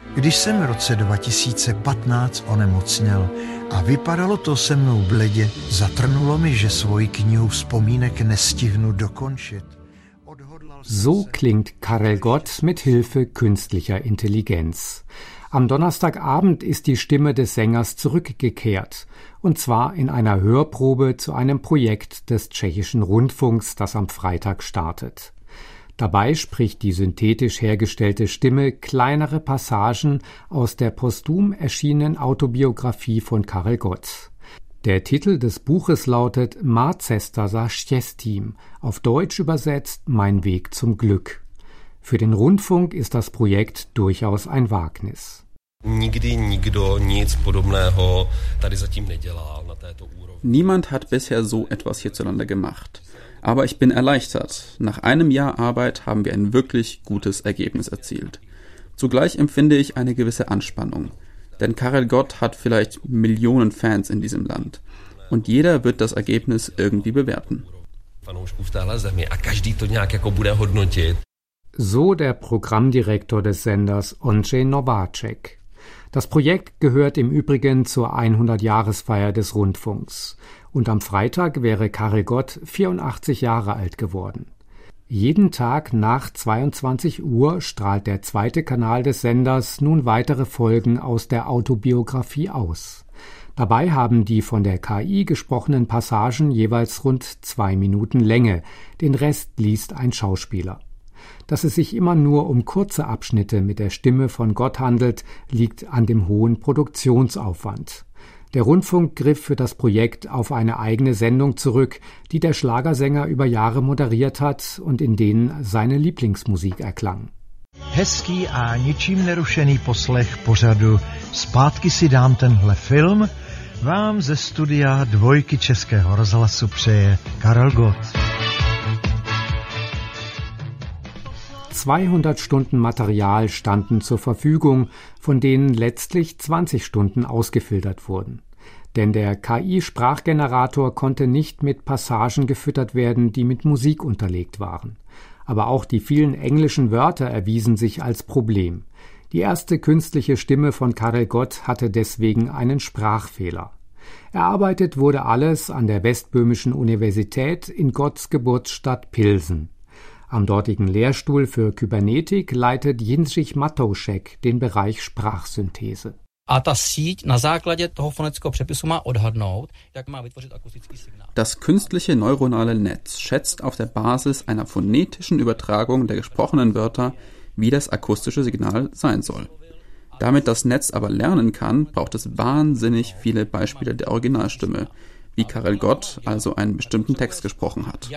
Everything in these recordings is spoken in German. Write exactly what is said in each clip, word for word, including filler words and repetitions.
Když jsem v roce dva tisíce patnáct onemocněl a vypadalo to se mnou bledě, zatrnulo mi, že svoji knihu vzpomínek nestihnu dokončit. So klingt Karel Gott mit Hilfe künstlicher Intelligenz. Am Donnerstagabend ist die Stimme des Sängers zurückgekehrt, und zwar in einer Hörprobe zu einem Projekt des Tschechischen Rundfunks, das am Freitag startet. Dabei spricht die synthetisch hergestellte Stimme kleinere Passagen aus der posthum erschienenen Autobiografie von Karel Gott. Der Titel des Buches lautet Má cesta za štěstím, auf Deutsch übersetzt Mein Weg zum Glück. Für den Rundfunk ist das Projekt durchaus ein Wagnis. Nikdy nikdo nic podobného tady zatím nedělal na této úrovni. Niemand hat bisher so etwas hierzulande gemacht. Aber ich bin erleichtert. Nach einem Jahr Arbeit haben wir ein wirklich gutes Ergebnis erzielt. Zugleich empfinde ich eine gewisse Anspannung. Denn Karel Gott hat vielleicht Millionen Fans in diesem Land. Und jeder wird das Ergebnis irgendwie bewerten. So der Programmdirektor des Senders Ondřej Nováček. Das Projekt gehört im Übrigen zur hundert-Jahresfeier des Rundfunks. Und am Freitag wäre Karel Gott vierundachtzig Jahre alt geworden. Jeden Tag nach zweiundzwanzig Uhr strahlt der zweite Kanal des Senders nun weitere Folgen aus der Autobiografie aus. Dabei haben die von der K I gesprochenen Passagen jeweils rund zwei Minuten Länge, den Rest liest ein Schauspieler. Dass es sich immer nur um kurze Abschnitte mit der Stimme von Gott handelt, liegt an dem hohen Produktionsaufwand. Der Rundfunk griff für das Projekt auf eine eigene Sendung zurück, die der Schlagersänger über Jahre moderiert hat und in denen seine Lieblingsmusik erklang. Hezký a ničím nerušený poslech pořadu Zpátky si dám tenhle film vám ze studia Dvojky Českého rozhlasu přeje Karel Gott. zweihundert Stunden Material standen zur Verfügung, von denen letztlich zwanzig Stunden ausgefiltert wurden. Denn der K I-Sprachgenerator konnte nicht mit Passagen gefüttert werden, die mit Musik unterlegt waren. Aber auch die vielen englischen Wörter erwiesen sich als Problem. Die erste künstliche Stimme von Karel Gott hatte deswegen einen Sprachfehler. Erarbeitet wurde alles an der Westböhmischen Universität in Gotts Geburtsstadt Pilsen. Am dortigen Lehrstuhl für Kybernetik leitet Jindřich Matoušek den Bereich Sprachsynthese. Das künstliche neuronale Netz schätzt auf der Basis einer phonetischen Übertragung der gesprochenen Wörter, wie das akustische Signal sein soll. Damit das Netz aber lernen kann, braucht es wahnsinnig viele Beispiele der Originalstimme, wie Karel Gott also einen bestimmten Text gesprochen hat.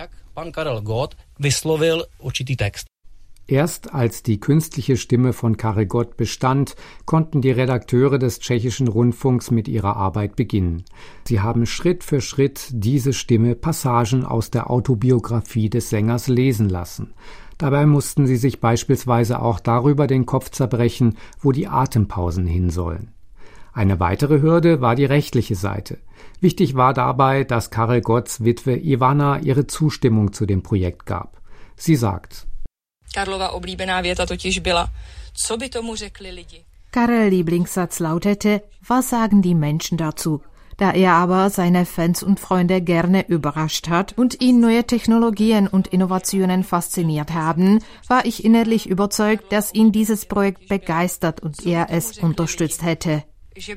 Erst als die künstliche Stimme von Karel Gott bestand, konnten die Redakteure des Tschechischen Rundfunks mit ihrer Arbeit beginnen. Sie haben Schritt für Schritt diese Stimme Passagen aus der Autobiografie des Sängers lesen lassen. Dabei mussten sie sich beispielsweise auch darüber den Kopf zerbrechen, wo die Atempausen hin sollen. Eine weitere Hürde war die rechtliche Seite. Wichtig war dabei, dass Karel Gotts Witwe Ivana ihre Zustimmung zu dem Projekt gab. Sie sagt: Karlova oblíbená věta totiž byla: Co by tomu řekli lidi? Karel Lieblingssatz lautete: Was sagen die Menschen dazu? Da er aber seine Fans und Freunde gerne überrascht hat und ihn neue Technologien und Innovationen fasziniert haben, war ich innerlich überzeugt, dass ihn dieses Projekt begeistert und er es unterstützt hätte.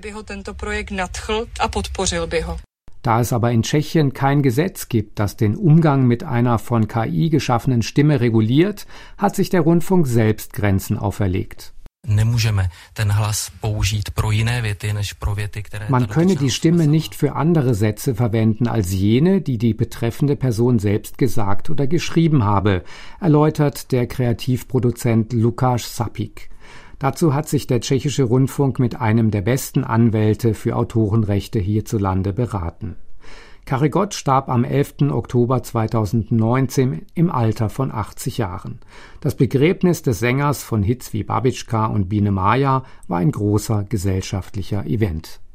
Da es aber in Tschechien kein Gesetz gibt, das den Umgang mit einer von K I geschaffenen Stimme reguliert, hat sich der Rundfunk selbst Grenzen auferlegt. Man könne die Stimme nicht für andere Sätze verwenden als jene, die die betreffende Person selbst gesagt oder geschrieben habe, erläutert der Kreativproduzent Lukáš Sapík. Dazu hat sich der Tschechische Rundfunk mit einem der besten Anwälte für Autorenrechte hierzulande beraten. Karel Gott starb am elften Oktober zweitausendneunzehn im Alter von achtzig Jahren. Das Begräbnis des Sängers von Hits wie Babička und Biene Maya war ein großer gesellschaftlicher Event.